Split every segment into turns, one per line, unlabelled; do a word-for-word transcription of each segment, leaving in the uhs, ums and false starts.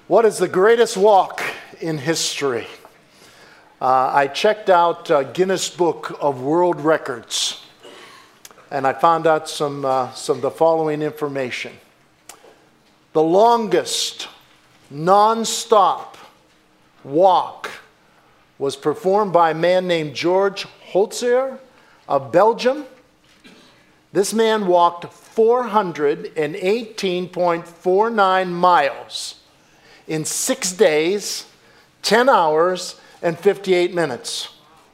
What is the greatest walk in history? Uh, I checked out uh, Guinness Book of World Records, and I found out some, uh, some of the following information. The longest non-stop walk was performed by a man named George Holtzer of Belgium. This man walked four hundred eighteen point four nine miles in six days, ten hours, and fifty-eight minutes.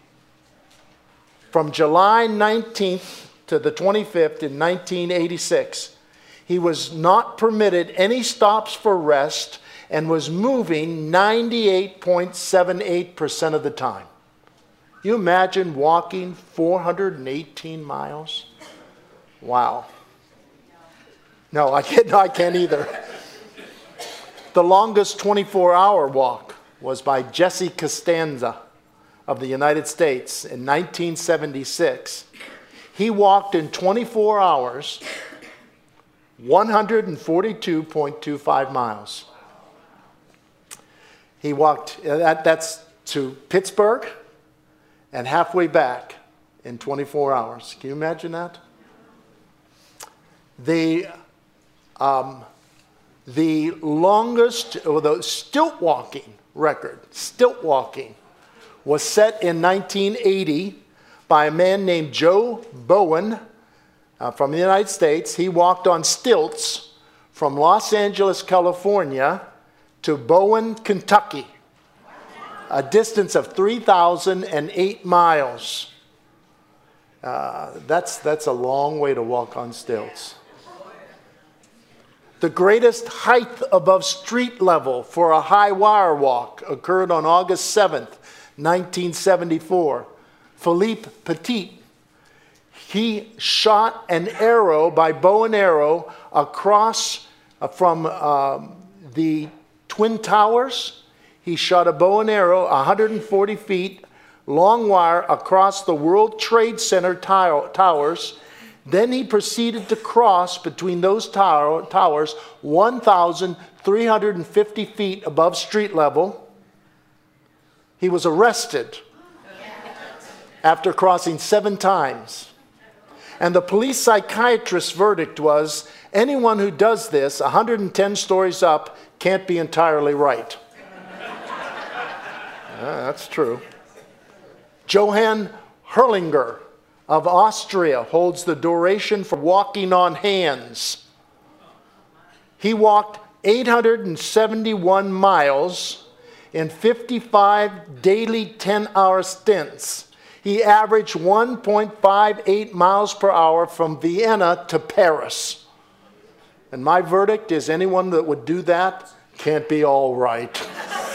From July nineteenth to the twenty-fifth in nineteen eighty-six, he was not permitted any stops for rest and was moving ninety-eight point seven eight percent of the time. You imagine walking four hundred eighteen miles? Wow. No, I can't, I can't either. The longest twenty-four hour walk was by Jesse Costanza of the United States in nineteen seventy-six. He walked in twenty-four hours, one hundred forty-two point two five miles. He walked, that, that's to Pittsburgh and halfway back in twenty-four hours. Can you imagine that? The, um, the longest, or the stilt walking record, stilt walking, was set in nineteen eighty by a man named Joe Bowen uh, from the United States. He walked on stilts from Los Angeles, California to Bowen, Kentucky, a distance of three thousand eight miles. Uh, that's, that's a long way to walk on stilts. The greatest height above street level for a high wire walk occurred on August seventh, nineteen seventy-four. Philippe Petit, he shot an arrow by bow and arrow across uh, from um, the Twin Towers. He shot a bow and arrow one hundred forty feet long wire across the World Trade Center tow- towers. Then he proceeded to cross between those tower, towers one thousand three hundred fifty feet above street level. He was arrested after crossing seven times. And the police psychiatrist's verdict was, anyone who does this one hundred ten stories up can't be entirely right. Yeah, that's true. Johann Herrlinger of Austria holds the duration for walking on hands. He walked eight hundred seventy-one miles in fifty-five daily ten hour stints. He averaged one point five eight miles per hour from Vienna to Paris. And my verdict is anyone that would do that can't be all right.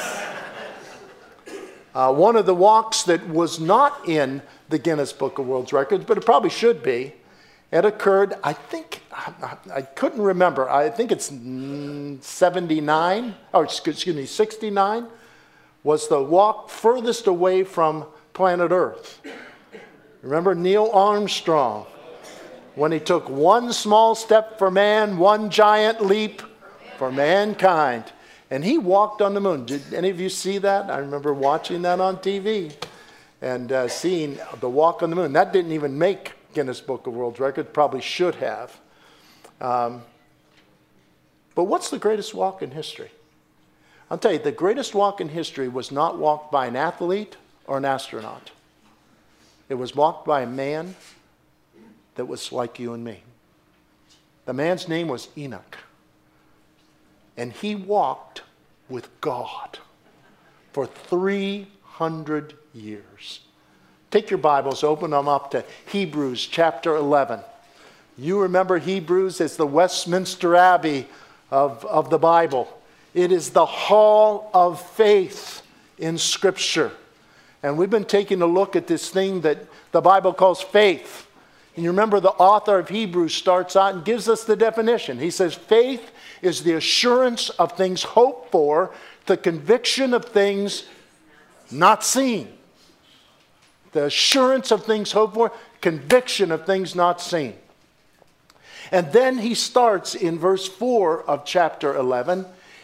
uh, one of the walks that was not in the Guinness Book of World Records, but it probably should be. It occurred, I think, I, I couldn't remember. I think it's seventy-nine, or excuse me, sixty-nine, was the walk furthest away from planet Earth. Remember Neil Armstrong, when he took one small step for man, one giant leap for mankind. And he walked on the moon. Did any of you see that? I remember watching that on T V. And uh, seeing the walk on the moon. That didn't even make Guinness Book of World Records, probably should have. Um, but what's the greatest walk in history? I'll tell you, the greatest walk in history was not walked by an athlete or an astronaut. It was walked by a man that was like you and me. The man's name was Enoch. And he walked with God for three hundred years. Take your Bibles, open them up to Hebrews chapter eleven. You remember Hebrews as the Westminster Abbey of, of the Bible. It is the hall of faith in Scripture. And we've been taking a look at this thing that the Bible calls faith. And you remember the author of Hebrews starts out and gives us the definition. He says, faith is the assurance of things hoped for, the conviction of things not seen. The assurance of things hoped for, conviction of things not seen. And then he starts in verse four of chapter eleven.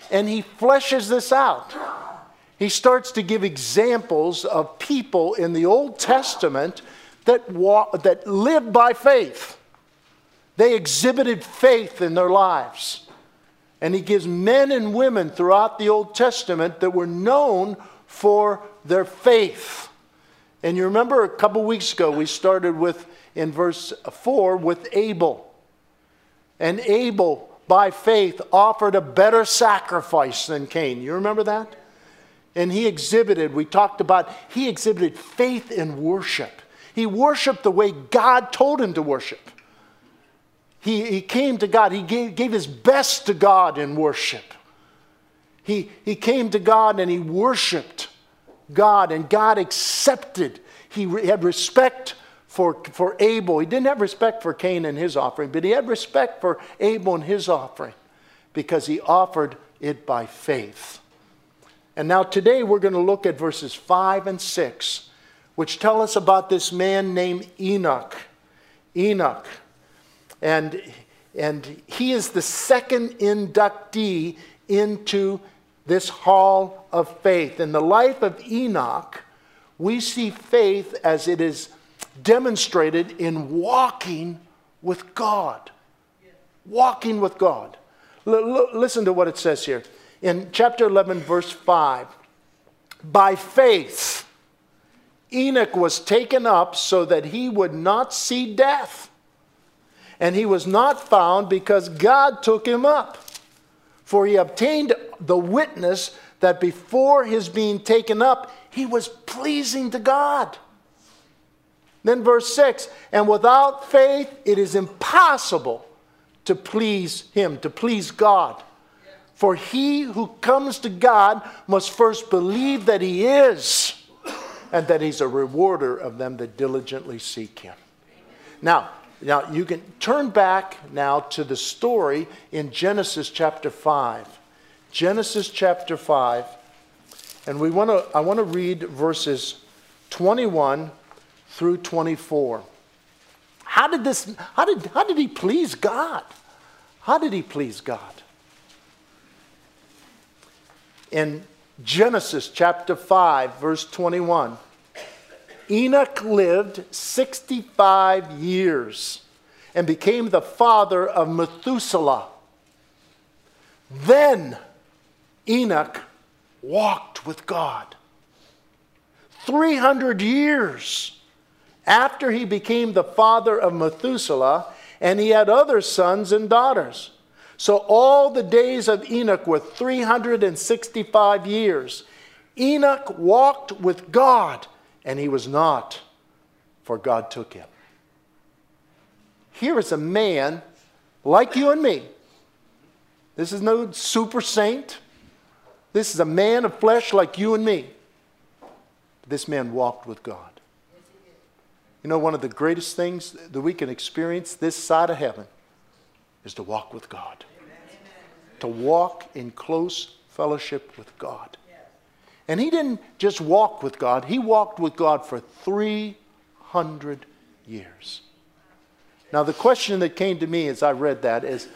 and he fleshes this out. He starts to give examples of people in the Old Testament that walk, that lived by faith. They exhibited faith in their lives. And he gives men and women throughout the Old Testament that were known for their faith. And you remember a couple weeks ago we started with, in verse four, with Abel. And Abel, by faith, offered a better sacrifice than Cain. You remember that? And he exhibited, we talked about, he exhibited faith in worship. He worshiped the way God told him to worship. He, he came to God. He gave, gave his best to God in worship. He, he came to God and he worshiped God, and God accepted. He re, had respect for, for Abel. He didn't have respect for Cain and his offering, but he had respect for Abel and his offering because he offered it by faith. And now today we're going to look at verses five and six, which tell us about this man named Enoch. Enoch. And, and he is the second inductee into this hall of faith. In the life of Enoch, we see faith as it is demonstrated in walking with God. Walking with God. L- l- listen to what it says here. In chapter eleven, verse five. By faith, Enoch was taken up so that he would not see death. And he was not found because God took him up. For he obtained the witness that before his being taken up, he was pleasing to God. Then verse six, and without faith it is impossible to please him, to please God. For he who comes to God must first believe that he is, and that he's a rewarder of them that diligently seek him. Now, Now, you can turn back now to the story in Genesis chapter five. Genesis chapter five. And we want to I want to read verses twenty-one through twenty-four. How did this how did how did he please God? How did he please God? In Genesis chapter five, verse twenty-one. Enoch lived sixty-five years and became the father of Methuselah. Then Enoch walked with God. three hundred years after he became the father of Methuselah, and he had other sons and daughters. So all the days of Enoch were three hundred sixty-five years. Enoch walked with God, and he was not, for God took him. Here is a man like you and me. This is no super saint. This is a man of flesh like you and me. This man walked with God. You know, one of the greatest things that we can experience this side of heaven is to walk with God. To walk in close fellowship with God. And he didn't just walk with God. He walked with God for three hundred years. Now, the question that came to me as I read that is,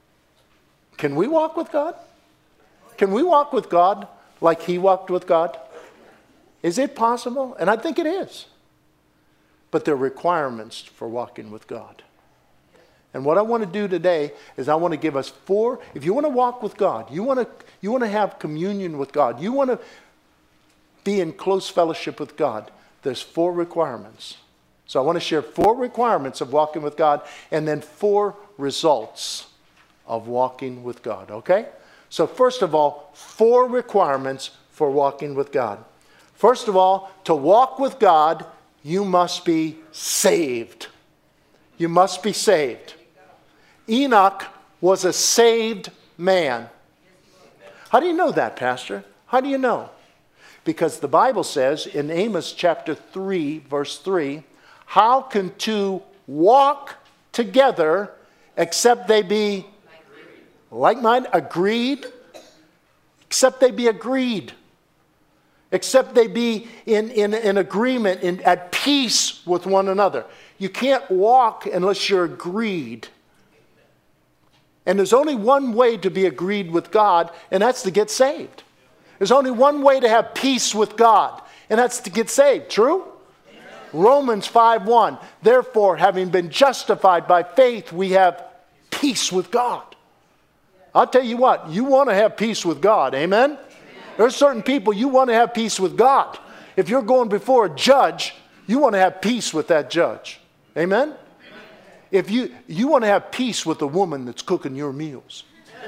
can we walk with God? Can we walk with God like he walked with God? Is it possible? And I think it is. But there are requirements for walking with God. And what I want to do today is I want to give us four. If you want to walk with God, you want to, you want to have communion with God, you want to be in close fellowship with God, there's four requirements. So I want to share four requirements of walking with God and then four results of walking with God, okay? So first of all, four requirements for walking with God. First of all, to walk with God, you must be saved. You must be saved. Enoch was a saved man. How do you know that, Pastor? How do you know? Because the Bible says in Amos chapter three, verse three, how can two walk together except they be like-minded, agreed? Except they be agreed. Except they be in, in, in agreement, in, at peace with one another. You can't walk unless you're agreed. And there's only one way to be agreed with God, and that's to get saved. There's only one way to have peace with God, and that's to get saved. True? Amen. Romans five one. Therefore, having been justified by faith, we have peace with God. I'll tell you what, you want to have peace with God. Amen? Amen. There's certain people you want to have peace with God. If you're going before a judge, you want to have peace with that judge. Amen? Amen. If you, you want to have peace with the woman that's cooking your meals.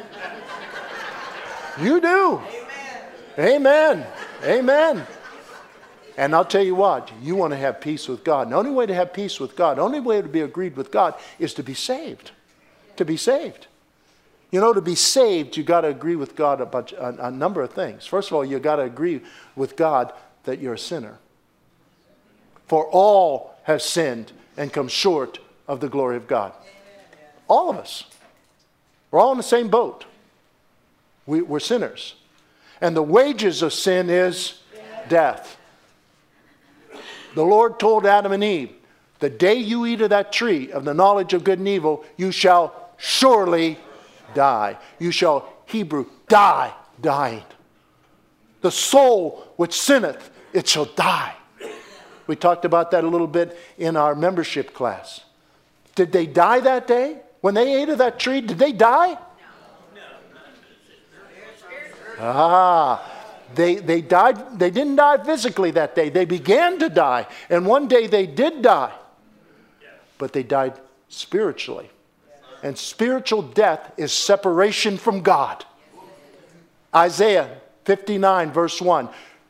You do. Amen. Amen. And I'll tell you what, you want to have peace with God. The only way to have peace with God, the only way to be agreed with God is to be saved. To be saved. You know, to be saved, you got to agree with God about a, a number of things. First of all, you got to agree with God that you're a sinner. For all have sinned and come short of the glory of God. All of us. We're all in the same boat. We, we're sinners. And the wages of sin is death. The Lord told Adam and Eve, the day you eat of that tree of the knowledge of good and evil, you shall surely die. You shall, Hebrew, die, dying. The soul which sinneth, it shall die. We talked about that a little bit in our membership class. Did they die that day? When they ate of that tree, did they die? Ah, they, they died, they didn't die physically that day. They began to die. And one day they did die. But they died spiritually. And spiritual death is separation from God. Isaiah fifty-nine verse one.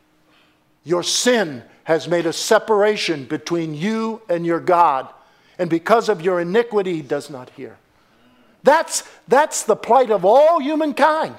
Your sin has made a separation between you and your God. And because of your iniquity, he does not hear. That's, that's the plight of all humankind.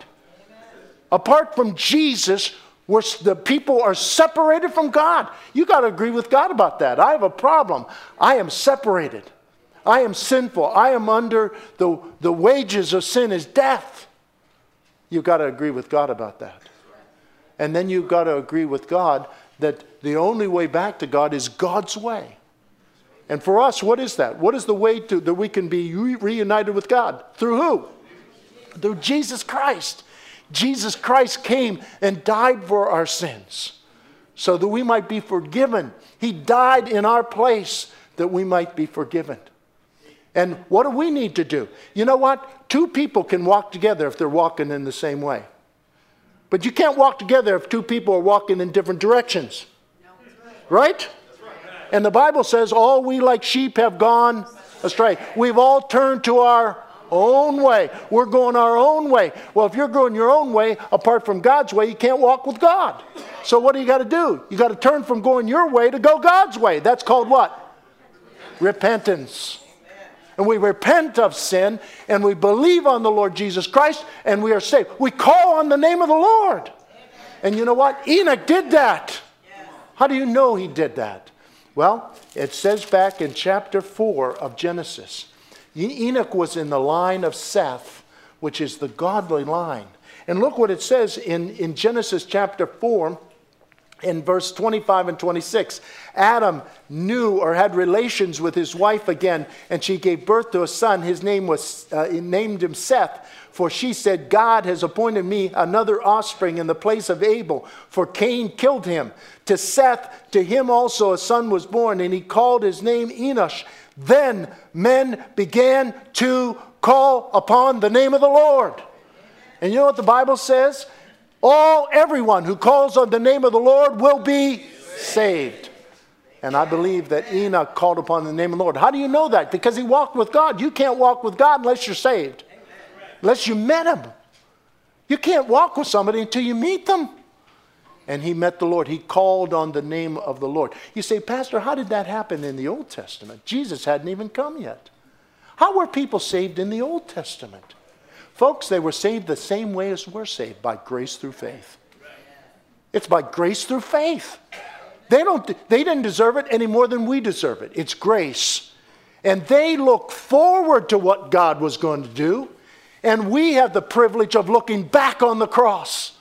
Apart from Jesus, we're, the people are separated from God. You got to agree with God about that. I have a problem. I am separated. I am sinful. I am under the, the wages of sin is death. You've got to agree with God about that. And then you've got to agree with God that the only way back to God is God's way. And for us, what is that? What is the way to, that we can be re- reunited with God? Through who? Through Jesus Christ. Jesus Christ came and died for our sins so that we might be forgiven. He died in our place that we might be forgiven. And what do we need to do? You know what? Two people can walk together if they're walking in the same way. But you can't walk together if two people are walking in different directions. Right? And the Bible says, all we like sheep have gone astray. We've all turned to our own way. We're going our own way. Well, if you're going your own way, apart from God's way, you can't walk with God. So what do you got to do? You got to turn from going your way to go God's way. That's called what? Repentance. And we repent of sin, and we believe on the Lord Jesus Christ, and we are saved. We call on the name of the Lord. And you know what? Enoch did that. How do you know he did that? Well, it says back in chapter four of Genesis, Enoch was in the line of Seth, which is the godly line. And look what it says in, in Genesis chapter four, in verse twenty-five and twenty-six. Adam knew or had relations with his wife again, and she gave birth to a son. His name was, uh, he named him Seth, for she said, God has appointed me another offspring in the place of Abel, for Cain killed him. To Seth, to him also a son was born, and he called his name Enosh. Then men began to call upon the name of the Lord. And you know what the Bible says? All, everyone who calls on the name of the Lord will be saved. And I believe that Enoch called upon the name of the Lord. How do you know that? Because he walked with God. You can't walk with God unless you're saved. Unless you met him. You can't walk with somebody until you meet them. And he met the Lord. He called on the name of the Lord. You say, Pastor, how did that happen in the Old Testament? Jesus hadn't even come yet. How were people saved in the Old Testament? Folks, they were saved the same way as we're saved, by grace through faith. It's by grace through faith. They don't, they didn't deserve it any more than we deserve it. It's grace. And they looked forward to what God was going to do. And we have the privilege of looking back on the cross.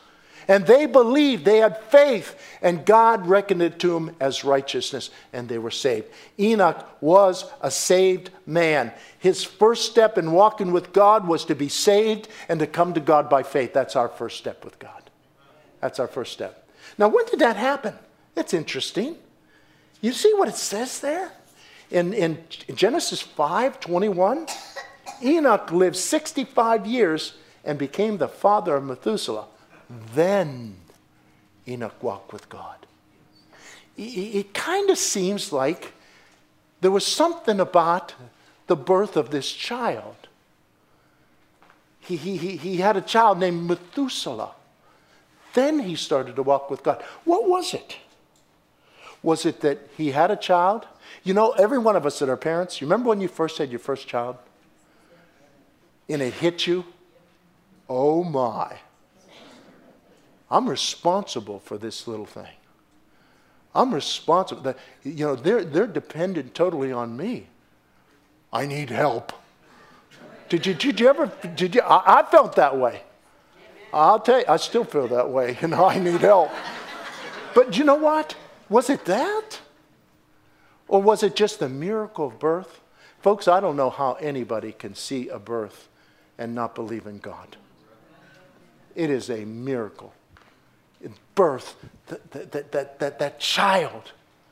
And they believed, they had faith, and God reckoned it to them as righteousness, and they were saved. Enoch was a saved man. His first step in walking with God was to be saved and to come to God by faith. That's our first step with God. That's our first step. Now, when did that happen? It's interesting. You see what it says there? In, in Genesis five twenty-one, Enoch lived sixty-five years and became the father of Methuselah. Then Enoch walked with God. It, it kind of seems like there was something about the birth of this child. He, he, he, he had a child named Methuselah. Then he started to walk with God. What was it? Was it that he had a child? You know, every one of us that are parents, you remember when you first had your first child? And it hit you? Oh my. I'm responsible for this little thing. I'm responsible. You know, they're, they're dependent totally on me. I need help. Did you, did you ever, did you, I, I felt that way. I'll tell you, I still feel that way. You know, I need help. But you know what? Was it that? Or was it just the miracle of birth? Folks, I don't know how anybody can see a birth and not believe in God. It is a miracle. In birth, that, that, that, that, that child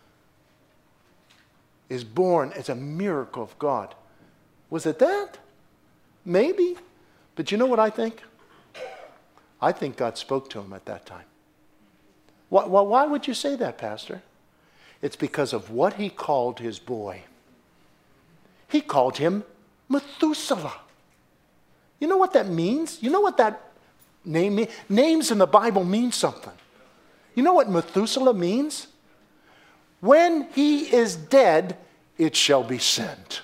is born as a miracle of God. Was it that? Maybe. But you know what I think? I think God spoke to him at that time. Why, why, why would you say that, Pastor? It's because of what he called his boy. He called him Methuselah. You know what that means? You know what that name means? Names in the Bible mean something. You know what Methuselah means? When he is dead, it shall be sent.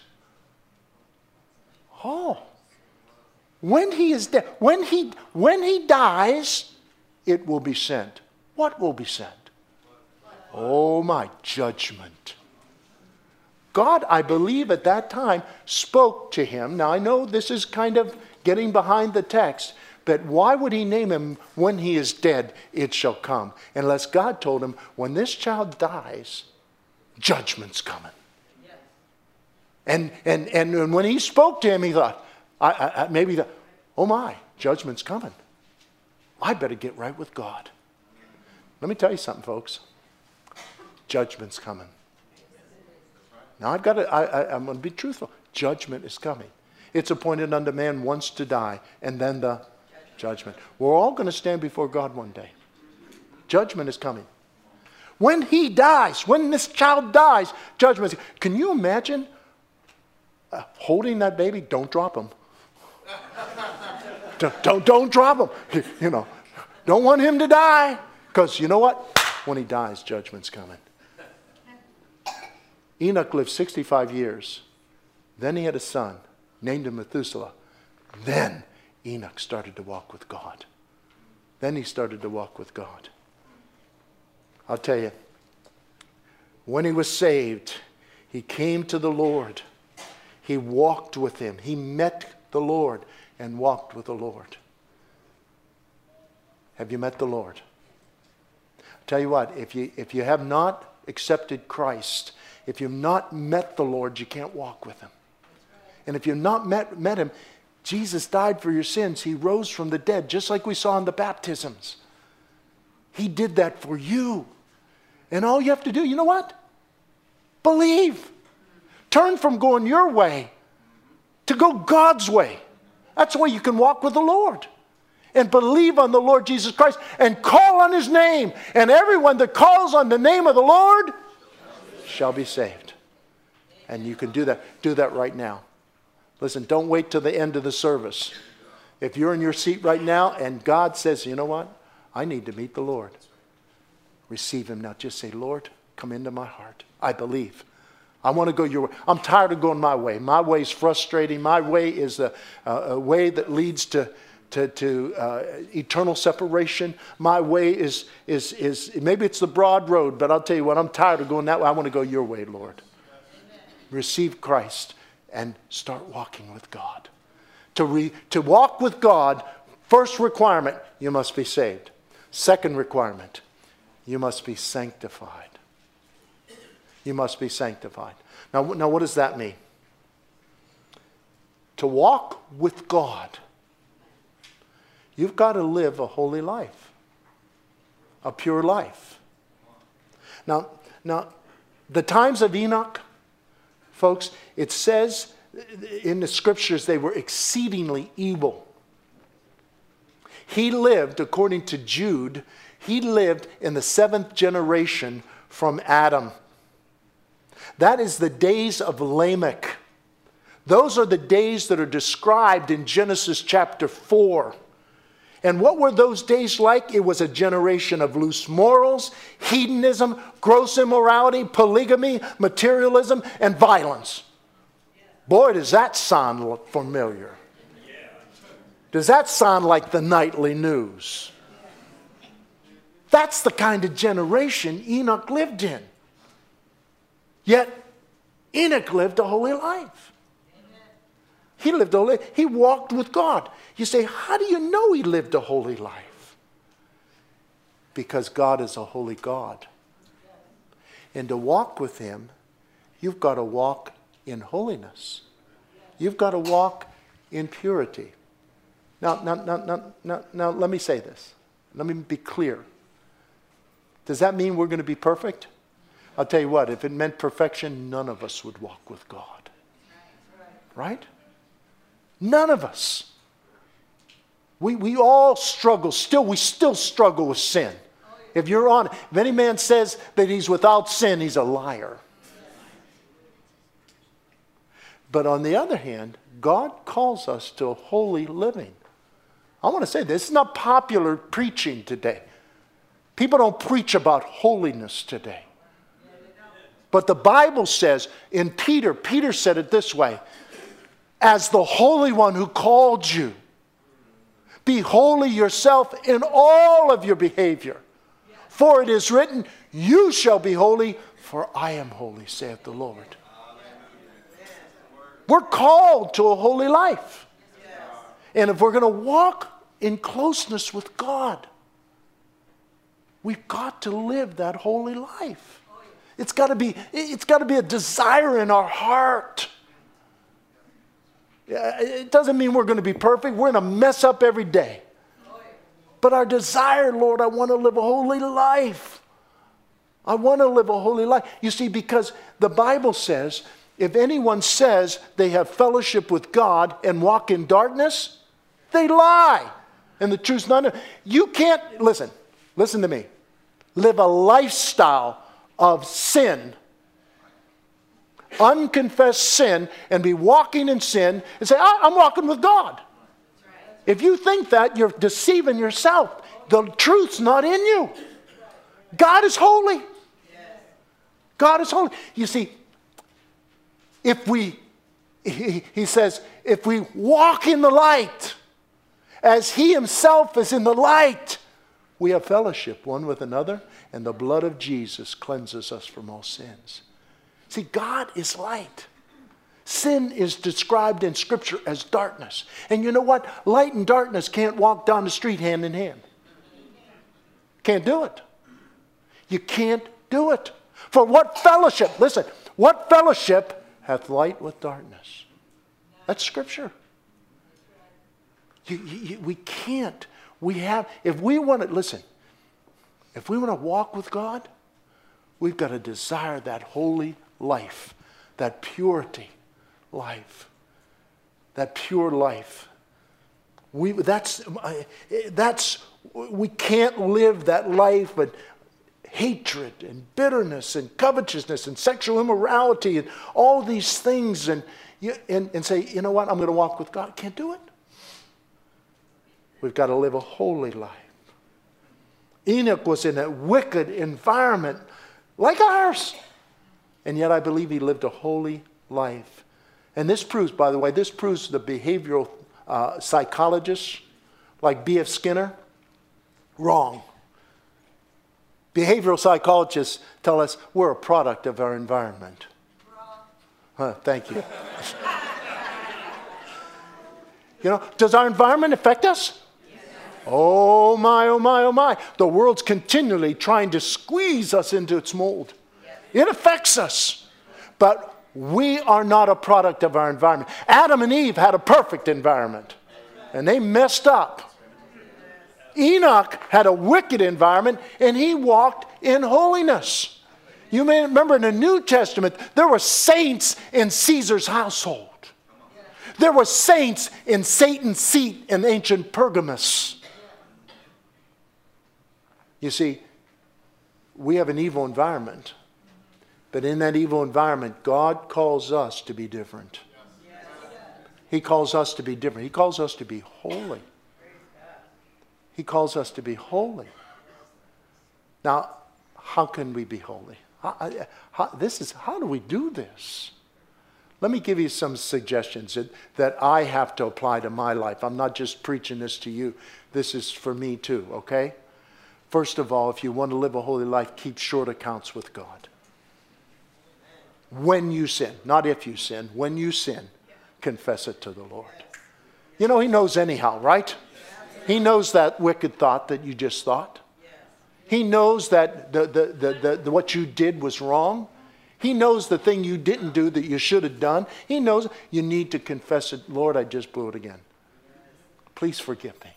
Oh. When he is dead, when he, when he dies, it will be sent. What will be sent? Oh my, judgment. God, I believe at that time, spoke to him. Now I know this is kind of getting behind the text, but why would he name him when he is dead, it shall come? Unless God told him, when this child dies, judgment's coming. Yes. And, and, and when he spoke to him, he thought, I, I, I maybe, the, oh my, judgment's coming. I better get right with God. Let me tell you something, folks. Judgment's coming. Now I've got to, I, I, I'm going to be truthful. Judgment is coming. It's appointed unto man once to die, and then the judgment. We're all going to stand before God one day. Judgment is coming. When he dies, when this child dies, judgment is coming. Can you imagine uh, holding that baby? Don't drop him. don't, don't, don't drop him. You know, don't want him to die. Because you know what? When he dies, judgment's coming. Enoch lived sixty-five years. Then he had a son, named him Methuselah. Then Enoch started to walk with God. Then he started to walk with God. I'll tell you, when he was saved, he came to the Lord. He walked with him. He met the Lord and walked with the Lord. Have you met the Lord? I'll tell you what, if you, if you have not accepted Christ, if you've not met the Lord, you can't walk with him. And if you've not met, met him, Jesus died for your sins. He rose from the dead, just like we saw in the baptisms. He did that for you. And all you have to do, you know what? Believe. Turn from going your way to go God's way. That's the way you can walk with the Lord. And believe on the Lord Jesus Christ and call on his name. And everyone that calls on the name of the Lord shall be saved. And you can do that. Do that right now. Listen, don't wait till the end of the service. If you're in your seat right now and God says, you know what? I need to meet the Lord. Receive him now. Just say, Lord, come into my heart. I believe. I want to go your way. I'm tired of going my way. My way is frustrating. My way is a, a, a way that leads to, to, to uh, eternal separation. My way is, is, is, maybe it's the broad road, but I'll tell you what, I'm tired of going that way. I want to go your way, Lord. Amen. Receive Christ and start walking with God. To, re, to walk with God, first requirement, you must be saved. Second requirement, you must be sanctified. You must be sanctified. Now, now what does that mean? To walk with God, you've got to live a holy life, a pure life. Now, now, the times of Enoch, folks, it says in the scriptures they were exceedingly evil. He lived, according to Jude, he lived in the seventh generation from Adam. That is the days of Lamech. Those are the days that are described in Genesis chapter four. And what were those days like? It was a generation of loose morals, hedonism, gross immorality, polygamy, materialism, and violence. Boy, does that sound familiar. Does that sound like the nightly news? That's the kind of generation Enoch lived in. Yet, Enoch lived a holy life. He lived a holy life. He walked with God. You say, how do you know he lived a holy life? Because God is a holy God. And to walk with him, you've got to walk in holiness. You've got to walk in purity. Now, now, now, now, now, now, let me say this. Let me be clear. Does that mean we're going to be perfect? I'll tell you what, if it meant perfection, none of us would walk with God. Right? None of us. We, we all struggle. Still, we still struggle with sin. If you're on, if any man says that he's without sin, he's a liar. But on the other hand, God calls us to a holy living. I want to say this is not popular preaching today. People don't preach about holiness today. But the Bible says in Peter, Peter said it this way, as the Holy One who called you, be holy yourself in all of your behavior. For it is written, you shall be holy, for I am holy, saith the Lord. We're called to a holy life. And if we're going to walk in closeness with God, we've got to live that holy life. It's got to be, it's got to be a desire in our heart. It doesn't mean we're going to be perfect. We're going to mess up every day. But our desire, Lord, I want to live a holy life. I want to live a holy life. You see, because the Bible says, if anyone says they have fellowship with God and walk in darkness, they lie. And the truth's not in. You can't, listen, listen to me. Live a lifestyle of sin, unconfessed sin, and be walking in sin and say, I'm walking with God. If you think that, you're deceiving yourself. The truth's not in you. God is holy. God is holy. You see, if we, he, he says, if we walk in the light, as he himself is in the light, we have fellowship one with another, and the blood of Jesus cleanses us from all sins. See, God is light. Sin is described in Scripture as darkness. And you know what? Light and darkness can't walk down the street hand in hand. Can't do it. You can't do it. For what fellowship, listen, what fellowship hath light with darkness? That's Scripture. You, you, we can't. We have, if we want to, listen, if we want to walk with God, we've got to desire that holy life, that purity life, that pure life. We, that's, that's, we can't live that life but hatred and bitterness and covetousness and sexual immorality and all these things and, and, and say, you know what, I'm going to walk with God. Can't do it. We've got to live a holy life. Enoch was in a wicked environment like ours. And yet I believe he lived a holy life. And this proves, by the way, this proves the behavioral uh, psychologists like B F Skinner, wrong. Behavioral psychologists tell us we're a product of our environment. Huh, thank you. You know, does our environment affect us? Oh my, oh my, oh my. The world's continually trying to squeeze us into its mold. It affects us. But we are not a product of our environment. Adam and Eve had a perfect environment. And they messed up. Enoch had a wicked environment and he walked in holiness. You may remember in the New Testament, there were saints in Caesar's household. There were saints in Satan's seat in ancient Pergamus. You see, we have an evil environment. But in that evil environment, God calls us to be different. He calls us to be different. He calls us to be holy. He calls us to be holy. Now, how can we be holy? How, how, this is, how do we do this? Let me give you some suggestions that, that I have to apply to my life. I'm not just preaching this to you. This is for me too, okay? First of all, if you want to live a holy life, keep short accounts with God. When you sin, not if you sin, when you sin, confess it to the Lord. You know, He knows anyhow, right? He knows that wicked thought that you just thought. He knows that the, the, the, the, the, what you did was wrong. He knows the thing you didn't do that you should have done. He knows you need to confess it. Lord, I just blew it again. Please forgive me.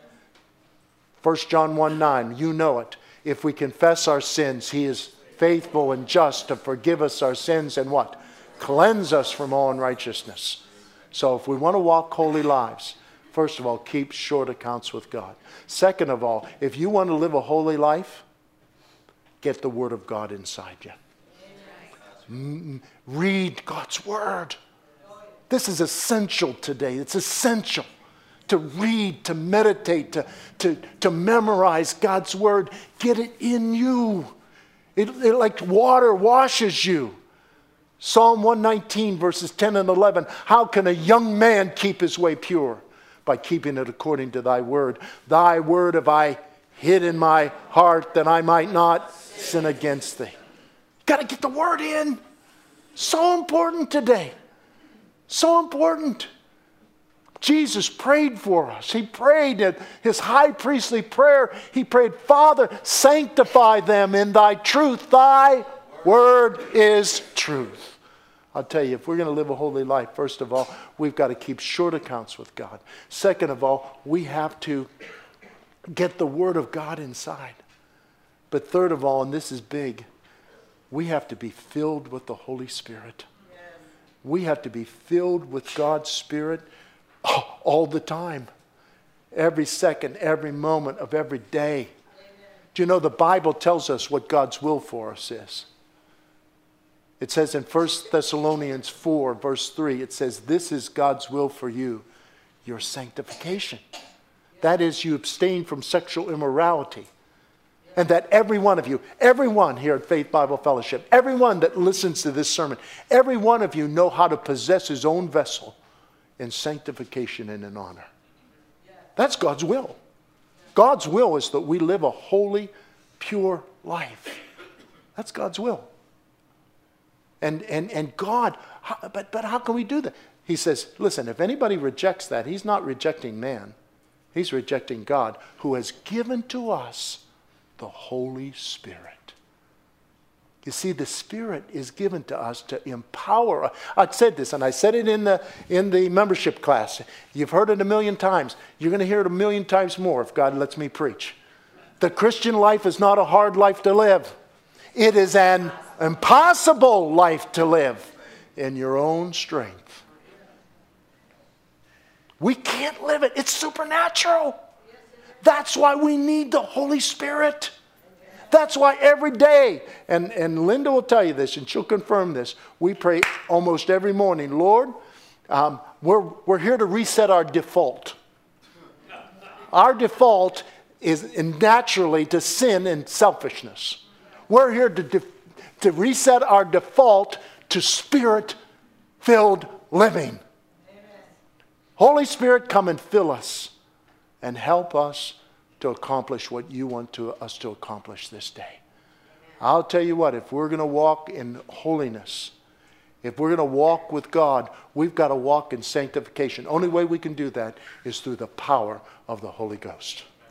First John one nine, you know it. If we confess our sins, He is faithful and just to forgive us our sins and what? Cleanse us from all unrighteousness. So if we want to walk holy lives, first of all, keep short accounts with God. Second of all, if you want to live a holy life, get the Word of God inside you. Mm, read God's Word. This is essential today. It's essential to read, to meditate, to, to, to memorize God's Word. Get it in you. It, it like water washes you. Psalm one nineteen verses ten and eleven. How can a young man keep his way pure? By keeping it according to thy word. Thy word have I hid in my heart that I might not sin against thee. Got to get the word in. So important today. So important. Jesus prayed for us. He prayed at his high priestly prayer. He prayed, Father, sanctify them in thy truth. Thy word is truth. I'll tell you, if we're going to live a holy life, first of all, we've got to keep short accounts with God. Second of all, we have to get the Word of God inside. But third of all, and this is big, we have to be filled with the Holy Spirit. Yes. We have to be filled with God's Spirit all the time. Every second, every moment of every day. Amen. Do you know the Bible tells us what God's will for us is? It says in First Thessalonians four, verse three, it says, this is God's will for you, your sanctification. That is, you abstain from sexual immorality. And that every one of you, everyone here at Faith Bible Fellowship, everyone that listens to this sermon, every one of you know how to possess his own vessel in sanctification and in honor. That's God's will. God's will is that we live a holy, pure life. That's God's will. And, and, and God, how, but, but how can we do that? He says, listen, if anybody rejects that, he's not rejecting man. He's rejecting God, who has given to us the Holy Spirit. You see, the Spirit is given to us to empower us. I said this, and I said it in the, in the membership class. You've heard it a million times. You're going to hear it a million times more if God lets me preach. The Christian life is not a hard life to live. It is an impossible life to live in your own strength. We can't live it. It's supernatural. That's why we need the Holy Spirit. That's why every day, and, and Linda will tell you this, and she'll confirm this, we pray almost every morning, Lord, um, we're, we're here to reset our default. Our default is naturally to sin and selfishness. We're here to, de- to reset our default to Spirit-filled living. Amen. Holy Spirit, come and fill us and help us to accomplish what you want to, us to accomplish this day. Amen. I'll tell you what, if we're going to walk in holiness, if we're going to walk with God, we've got to walk in sanctification. Only way we can do that is through the power of the Holy Ghost.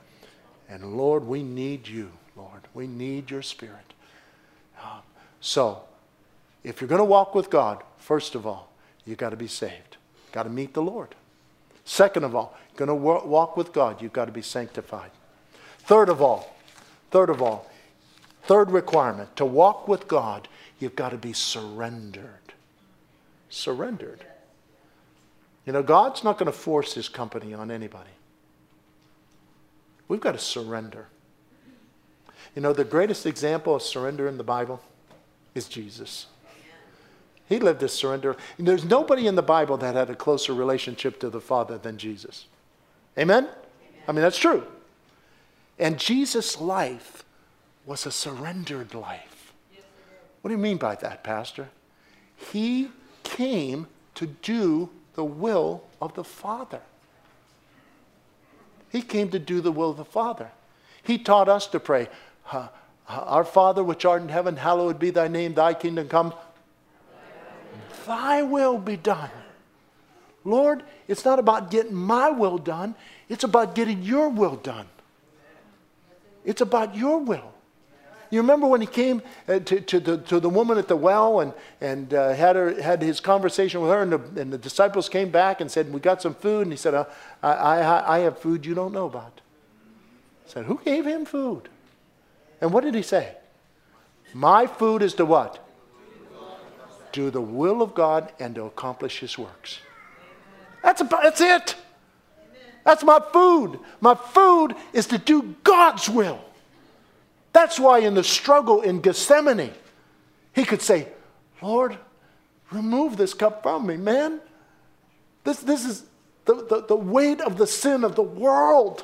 And Lord, we need you, Lord. We need your Spirit. Um, so, if you're going to walk with God, first of all, you've got to be saved. You've got to meet the Lord. Second of all, you're going to walk with God, you've got to be sanctified. Third of all, third of all, third requirement, to walk with God, you've got to be surrendered. Surrendered. You know, God's not going to force his company on anybody. We've got to surrender. You know, the greatest example of surrender in the Bible is Jesus. He lived a surrender. And there's nobody in the Bible that had a closer relationship to the Father than Jesus. Amen? Amen? I mean, that's true. And Jesus' life was a surrendered life. What do you mean by that, Pastor? He came to do the will of the Father. He came to do the will of the Father. He taught us to pray, Our Father which art in heaven, hallowed be thy name, thy kingdom come. Thy will be done. Lord, it's not about getting my will done. It's about getting your will done. It's about your will. You remember when he came uh, to, to, the, to the woman at the well and, and uh, had, her, had his conversation with her, and the, and the disciples came back and said, we got some food. And he said, uh, I, I, I have food you don't know about. He said, who gave him food? And what did he say? My food is to what? Do the will of God and to accomplish his works. That's, about, that's it. That's my food. My food is to do God's will. That's why in the struggle in Gethsemane, he could say, Lord, remove this cup from me, man. This, this is the, the, the weight of the sin of the world.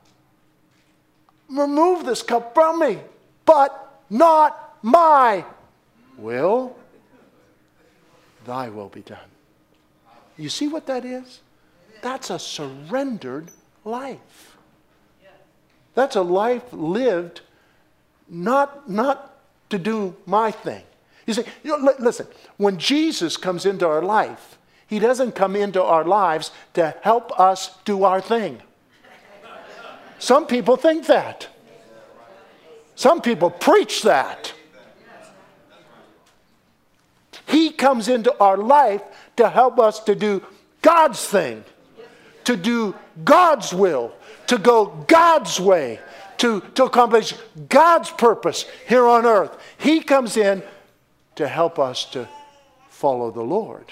Remove this cup from me, but not my will. Thy will be done. You see what that is? That's a surrendered life. That's a life lived not, not to do my thing. You see, you know, listen, when Jesus comes into our life, he doesn't come into our lives to help us do our thing. Some people think that. Some people preach that. He comes into our life to help us to do God's thing, to do God's will, to go God's way, to, to accomplish God's purpose here on earth. He comes in to help us to follow the Lord.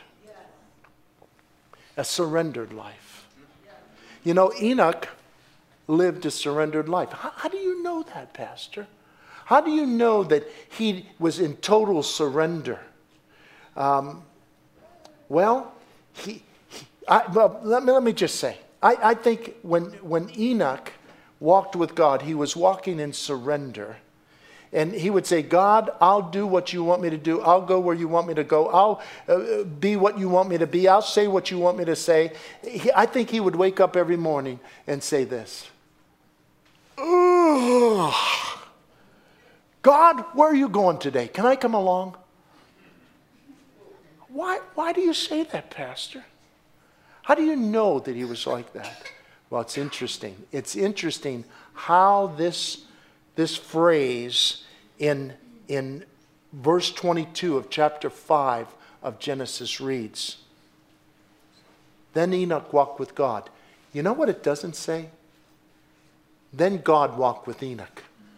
A surrendered life. You know, Enoch lived a surrendered life. How, how do you know that, Pastor? How do you know that he was in total surrender? Um, well, he, he I, well let, me, let me just say, I, I think when, when Enoch walked with God, he was walking in surrender. And he would say, God, I'll do what you want me to do. I'll go where you want me to go. I'll uh, be what you want me to be. I'll say what you want me to say. He, I think he would wake up every morning and say this. Ugh. God, where are you going today? Can I come along? Why, why do you say that, Pastor? How do you know that he was like that? Well, it's interesting. It's interesting how this, this phrase in, in verse twenty-two of chapter five of Genesis reads. Then Enoch walked with God. You know what it doesn't say? Then God walked with Enoch.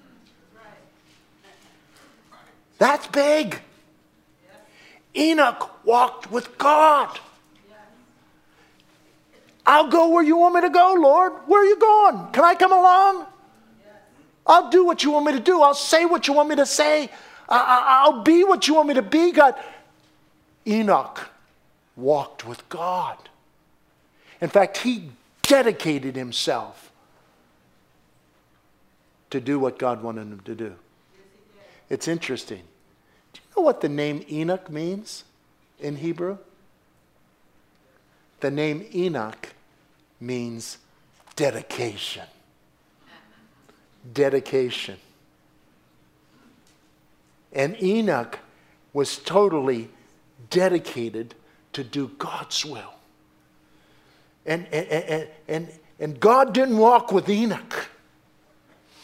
That's big. Enoch walked with God. I'll go where you want me to go, Lord. Where are you going? Can I come along? I'll do what you want me to do. I'll say what you want me to say. I'll be what you want me to be, God. Enoch walked with God. In fact, he dedicated himself to do what God wanted him to do. It's interesting. Do you know what the name Enoch means in Hebrew? The name Enoch means dedication. Dedication. And Enoch was totally dedicated to do God's will. And, and, and, and, and God didn't walk with Enoch.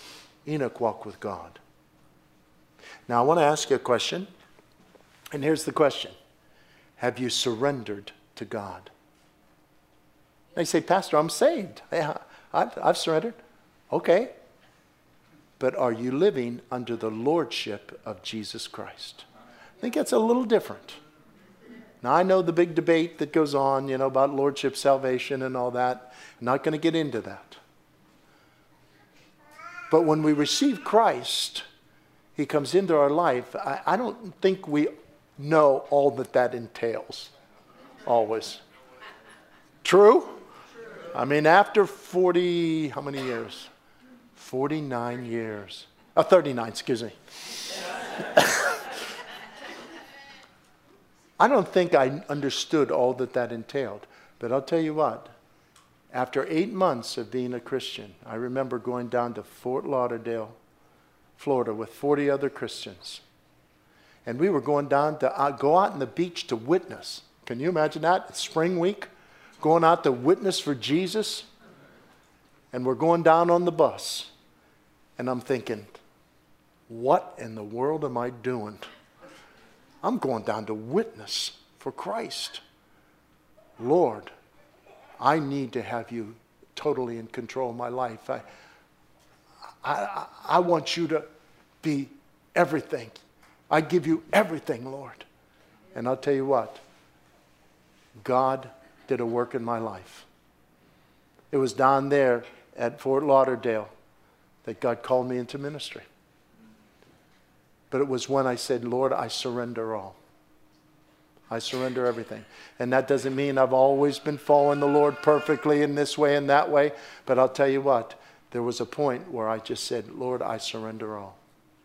Enoch walked with God. Now I want to ask you a question. And here's the question. Have you surrendered to God? They say, Pastor, I'm saved. Yeah, I've, I've surrendered. Okay. But are you living under the lordship of Jesus Christ? I think that's a little different. Now, I know the big debate that goes on, you know, about lordship, salvation, and all that. I'm not going to get into that. But when we receive Christ, he comes into our life. I, I don't think we know all that that entails, always. True? I mean, after forty, how many years? forty-nine years. Oh, thirty-nine, excuse me. I don't think I understood all that that entailed. But I'll tell you what, after eight months of being a Christian, I remember going down to Fort Lauderdale, Florida, with forty other Christians. And we were going down to uh, go out on the beach to witness. Can you imagine that? It's spring week, going out to witness for Jesus. And we're going down on the bus. And I'm thinking, what in the world am I doing? I'm going down to witness for Christ. Lord, I need to have you totally in control of my life. I, I, I want you to be everything. I give you everything, Lord. And I'll tell you what, God did a work in my life. It was down there at Fort Lauderdale that God called me into ministry. But it was when I said, Lord, I surrender all. I surrender everything. And that doesn't mean I've always been following the Lord perfectly in this way and that way. But I'll tell you what, there was a point where I just said, Lord, I surrender all.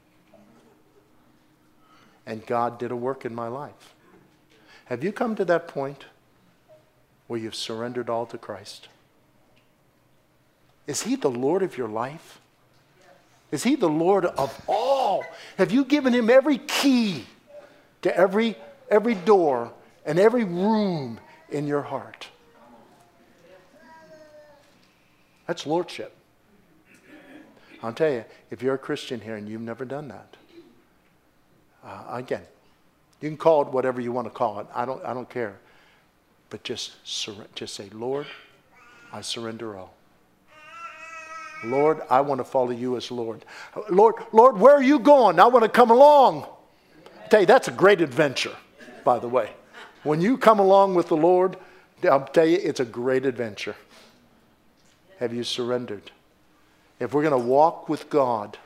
And God did a work in my life. Have you come to that point where you've surrendered all to Christ? Is he the Lord of your life? Is he the Lord of all? Have you given him every key to every, every door and every room in your heart? That's lordship. I'll tell you, if you're a Christian here and you've never done that, uh, again, you can call it whatever you want to call it. I don't, I don't care. But just, sur- just say, Lord, I surrender all. Lord, I want to follow you as Lord. Lord, Lord, where are you going? I want to come along. I tell you, that's a great adventure, by the way. When you come along with the Lord, I'll tell you, it's a great adventure. Have you surrendered? If we're going to walk with God,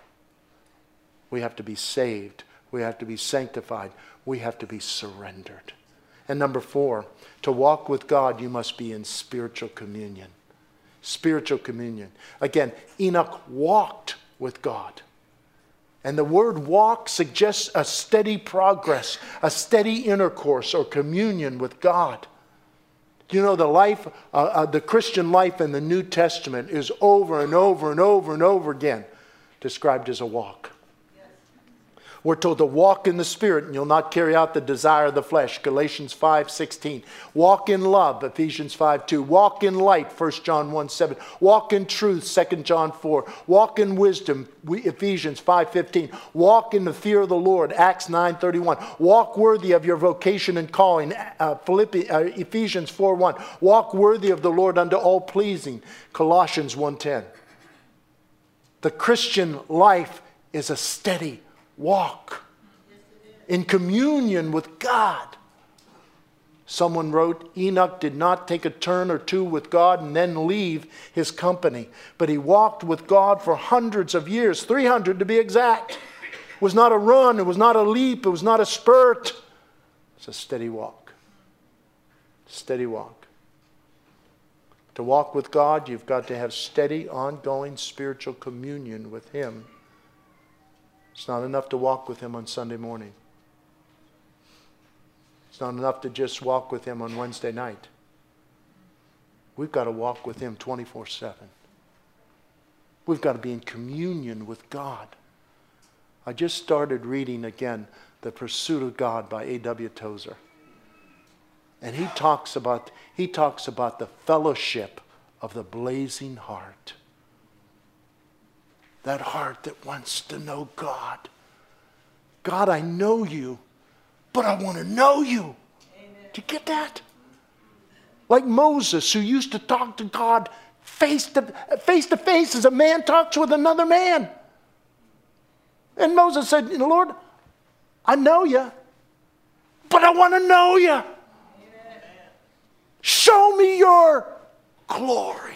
we have to be saved. We have to be sanctified. We have to be surrendered. And number four, to walk with God, you must be in spiritual communion. Spiritual communion. Again, Enoch walked with God. And the word walk suggests a steady progress, a steady intercourse or communion with God. You know, the life, uh, uh, the Christian life in the New Testament is over and over and over and over again described as a walk. We're told to walk in the Spirit and you'll not carry out the desire of the flesh. Galatians five sixteen. Walk in love. Ephesians five two. Walk in light. First John one seven. Walk in truth. Second John four. Walk in wisdom. Ephesians five fifteen. Walk in the fear of the Lord. Acts nine thirty-one. Walk worthy of your vocation and calling. Uh, Philippi, uh, Ephesians four one. Walk worthy of the Lord unto all pleasing. Colossians one ten. The Christian life is a steady walk in communion with God. Someone wrote, Enoch did not take a turn or two with God and then leave his company, but he walked with God for hundreds of years, three hundred to be exact. It was not a run, it was not a leap, it was not a spurt. It's a steady walk. Steady walk. To walk with God, you've got to have steady, ongoing spiritual communion with him. It's not enough to walk with him on Sunday morning. It's not enough to just walk with him on Wednesday night. We've got to walk with him twenty-four seven. We've got to be in communion with God. I just started reading again The Pursuit of God by A W Tozer. And he talks about, he talks about the fellowship of the blazing heart. That heart that wants to know God. God, I know you, but I want to know you. Amen. Do you get that? Like Moses, who used to talk to God face to face to face as a man talks with another man. And Moses said, Lord, I know you, but I want to know you. Amen. Show me your glory.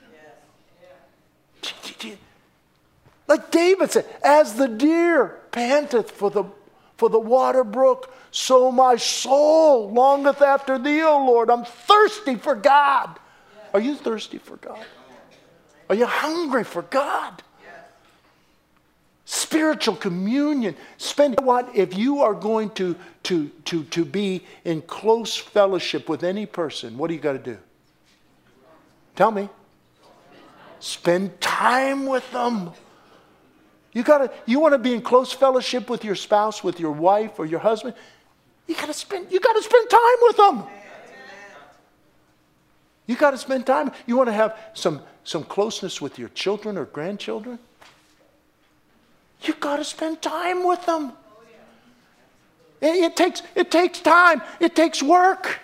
Yes. Like David said, as the deer panteth for the, for the water brook, so my soul longeth after thee, O Lord. I'm thirsty for God. Are you thirsty for God? Are you hungry for God? Spiritual communion. Spend what? If you are going to, to, to, to be in close fellowship with any person, what do you got to do? Tell me. Spend time with them. You gotta, you want to be in close fellowship with your spouse, with your wife or your husband? You gotta spend, you gotta spend time with them. You gotta spend time. You want to have some, some closeness with your children or grandchildren? You gotta spend time with them. It, it takes, it takes time. It takes work.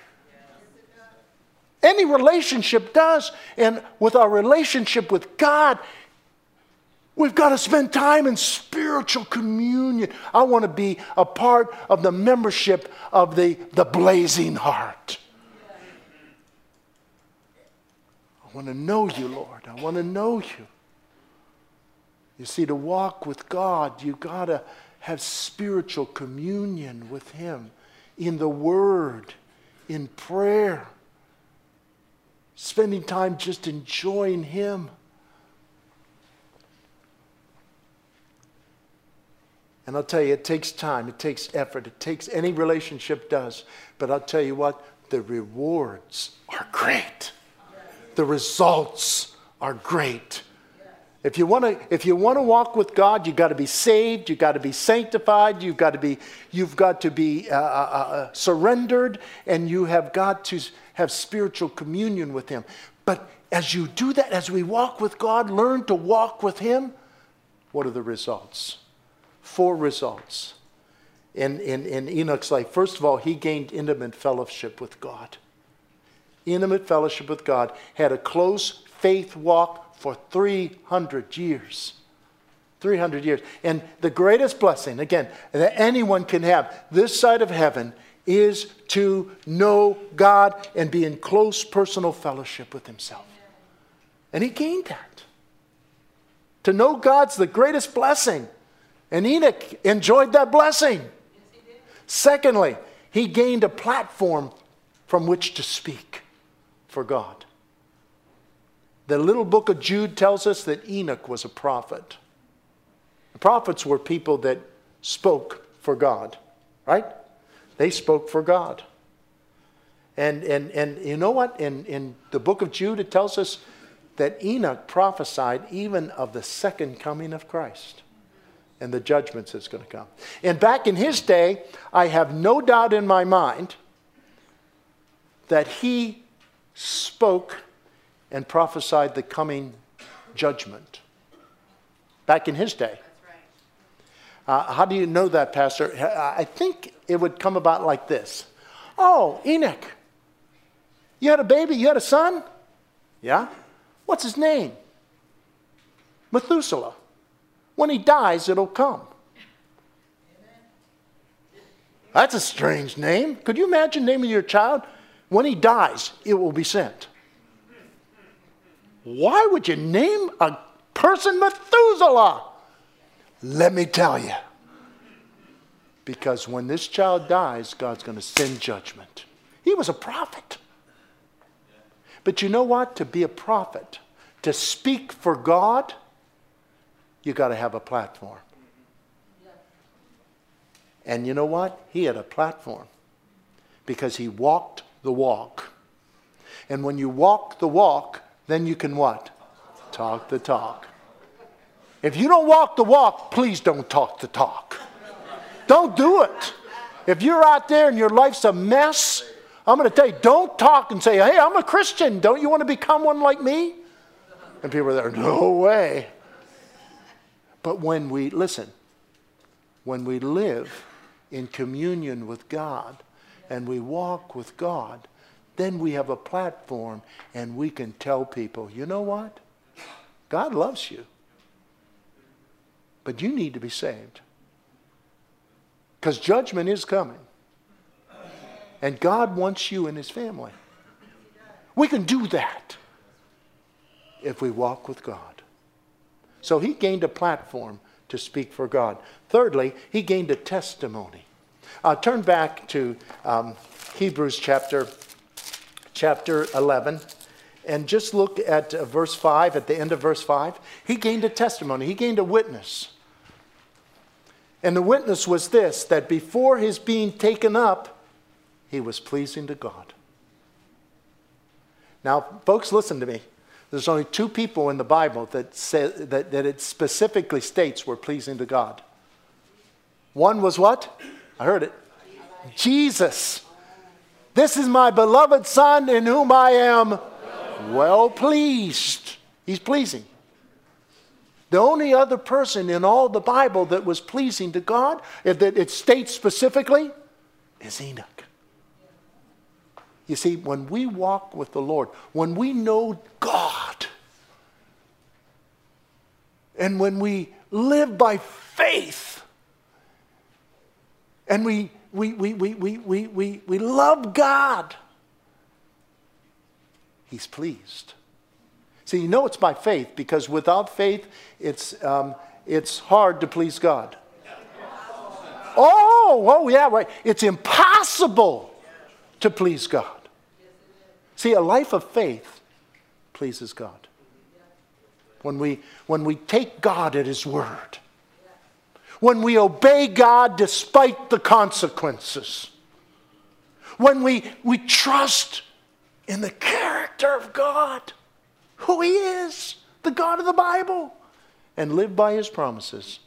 Any relationship does. And with our relationship with God, we've got to spend time in spiritual communion. I want to be a part of the membership of the, the blazing heart. I want to know you, Lord. I want to know you. You see, to walk with God, you got to have spiritual communion with Him in the Word, in prayer, spending time just enjoying Him. And I'll tell you, it takes time, it takes effort, it takes, any relationship does. But I'll tell you what, the rewards are great. The results are great. If you want to, if you want to walk with God, you've got to be saved, you've got to be sanctified, you've got to be, you've got to be uh, uh, surrendered, and you have got to have spiritual communion with Him. But as you do that, as we walk with God, learn to walk with Him, what are the results? Four results in, in, in Enoch's life. First of all, he gained intimate fellowship with God. Intimate fellowship with God. Had a close faith walk for three hundred years. three hundred years. And the greatest blessing, again, that anyone can have this side of heaven is to know God and be in close personal fellowship with Himself. And he gained that. To know God's the greatest blessing. And Enoch enjoyed that blessing. Yes, he did. Secondly, he gained a platform from which to speak for God. The little book of Jude tells us that Enoch was a prophet. The prophets were people that spoke for God, right? They spoke for God. And, and, and you know what? In, in the book of Jude, it tells us that Enoch prophesied even of the second coming of Christ and the judgments that's going to come. And back in his day, I have no doubt in my mind that he spoke and prophesied the coming judgment. Back in his day.
That's right.
Uh, how do you know that, Pastor? I think it would come about like this. Oh, Enoch, you had a baby, you had a son? Yeah? What's his name? Methuselah. When he dies, it'll come. That's a strange name. Could you imagine naming your child? When he dies, it will be sent. Why would you name a person Methuselah? Let me tell you. Because when this child dies, God's going to send judgment. He was a prophet. But you know what? To be a prophet, to speak for God, you got to have a platform. And you know what? He had a platform because he walked the walk. And when you walk the walk, then you can what? Talk the talk. If you don't walk the walk, please don't talk the talk. Don't do it. If you're out there and your life's a mess, I'm going to tell you, don't talk and say, hey, I'm a Christian. Don't you want to become one like me? And people are there, no way. But when we, listen, when we live in communion with God and we walk with God, then we have a platform and we can tell people, you know what? God loves you. But you need to be saved. Because judgment is coming. And God wants you in his family. We can do that if we walk with God. So he gained a platform to speak for God. Thirdly, he gained a testimony. Uh, turn back to um, Hebrews chapter, chapter eleven. And just look at uh, verse five, at the end of verse five. He gained a testimony. He gained a witness. And the witness was this, that before his being taken up, he was pleasing to God. Now, folks, listen to me. There's only two people in the Bible that, say, that, that it specifically states were pleasing to God. One was what? I heard it. Jesus. This is my beloved Son in whom I am well pleased. He's pleasing. The only other person in all the Bible that was pleasing to God, that it states specifically, is Enoch. You see, when we walk with the Lord, when we know God, and when we live by faith, and we we we we we we we, we love God, he's pleased. See, you know it's by faith, because without faith, it's um, it's hard to please God. Oh, oh yeah, right. It's impossible to please God. See, a life of faith pleases God. When we, when we take God at his word. When we obey God despite the consequences. When we, we trust in the character of God. Who he is. The God of the Bible. And live by his promises.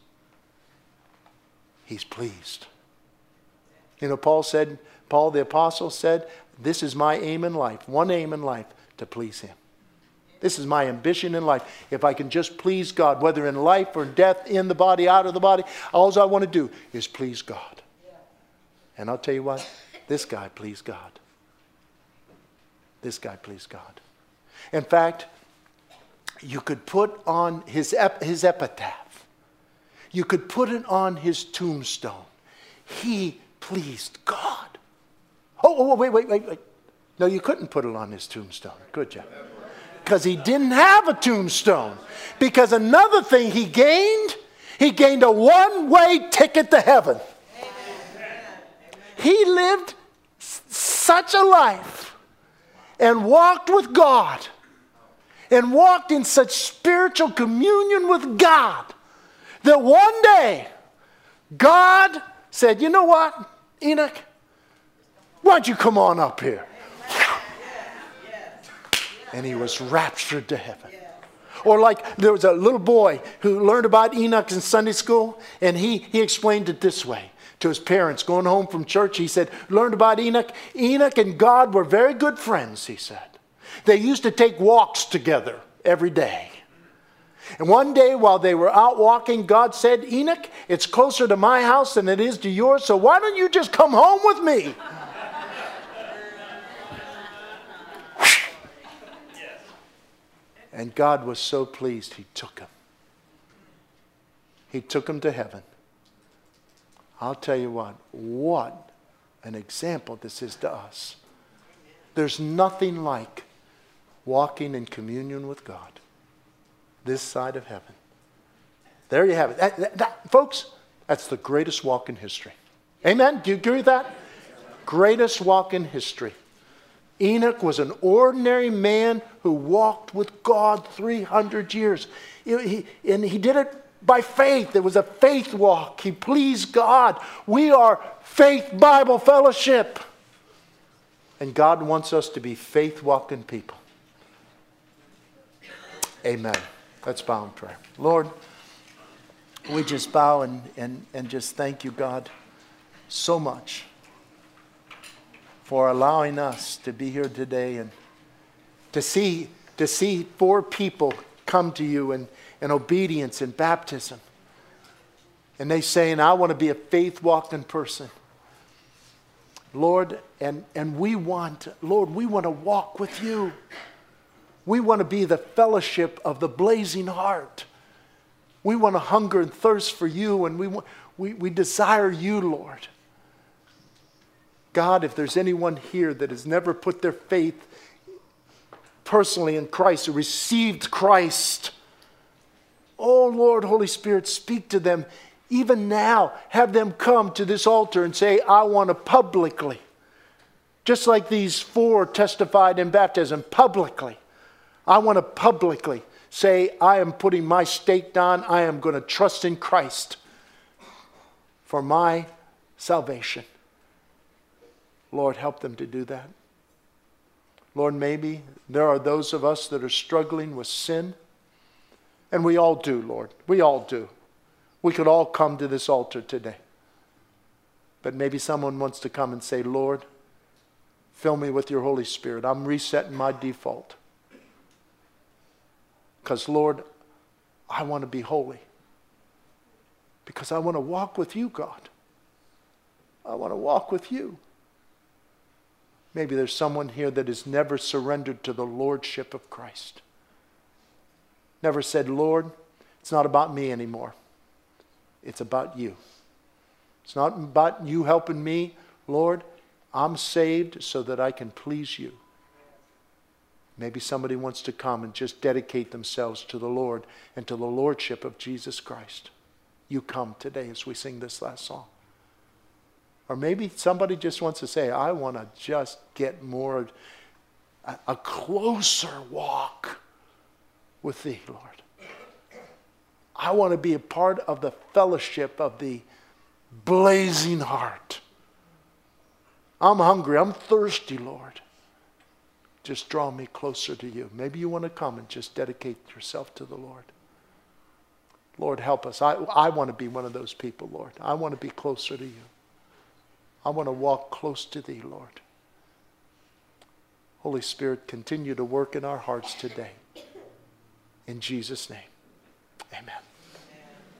He's pleased. You know, Paul said, Paul the apostle said, this is my aim in life, one aim in life, to please him. This is my ambition in life. If I can just please God, whether in life or death, in the body, out of the body, all I want to do is please God. And I'll tell you what, this guy pleased God. This guy pleased God. In fact, you could put on his, ep- his epitaph. You could put it on his tombstone. He pleased God. Oh, oh, wait, wait, wait, wait. No, you couldn't put it on his tombstone, could you? Because he didn't have a tombstone. Because another thing he gained, he gained a one-way ticket to heaven. Amen. He lived s- such a life and walked with God and walked in such spiritual communion with God that one day God said, you know what, Enoch? Why don't you come on up here? And he was raptured to heaven. Or like there was a little boy who learned about Enoch in Sunday school, and he, he explained it this way to his parents. Going home from church, he said, learned about Enoch. Enoch and God were very good friends, he said. They used to take walks together every day. And one day while they were out walking, God said, Enoch, it's closer to my house than it is to yours, so why don't you just come home with me? And God was so pleased, he took him. He took him to heaven. I'll tell you what, what an example this is to us. There's nothing like walking in communion with God this side of heaven. There you have it. That, that, that, folks, that's the greatest walk in history. Amen? Do you agree with that? Greatest walk in history. Enoch was an ordinary man who walked with God three hundred years. He, he, and he did it by faith. It was a faith walk. He pleased God. We are Faith Bible Fellowship. And God wants us to be faith-walking people. Amen. Let's bow in prayer. Lord, we just bow and, and, and just thank you, God, so much for allowing us to be here today and to see, to see four people come to you in, in obedience and baptism. and they saying, I want to be a faith-walking person. Lord, and, and we want, Lord, we want to walk with you. We want to be the fellowship of the blazing heart. We want to hunger and thirst for you, and we, want, we, we desire you, Lord. God, if there's anyone here that has never put their faith personally in Christ, or received Christ, oh Lord, Holy Spirit, speak to them even now. Have them come to this altar and say, I want to publicly, just like these four testified in baptism, publicly. I want to publicly say, I am putting my stake down. I am going to trust in Christ for my salvation. Lord, help them to do that. Lord, maybe there are those of us that are struggling with sin. And we all do, Lord. We all do. We could all come to this altar today. But maybe someone wants to come and say, Lord, fill me with your Holy Spirit. I'm resetting my default. Because, Lord, I want to be holy. Because I want to walk with you, God. I want to walk with you. Maybe there's someone here that has never surrendered to the lordship of Christ. Never said, Lord, it's not about me anymore. It's about you. It's not about you helping me. Lord, I'm saved so that I can please you. Maybe somebody wants to come and just dedicate themselves to the Lord and to the lordship of Jesus Christ. You come today as we sing this last song. Or maybe somebody just wants to say, I want to just get more, a, a closer walk with thee, Lord. I want to be a part of the fellowship of the blazing heart. I'm hungry. I'm thirsty, Lord. Just draw me closer to you. Maybe you want to come and just dedicate yourself to the Lord. Lord, help us. I, I want to be one of those people, Lord. I want to be closer to you. I want to walk close to thee, Lord. Holy Spirit, continue to work in our hearts today. In Jesus' name, amen.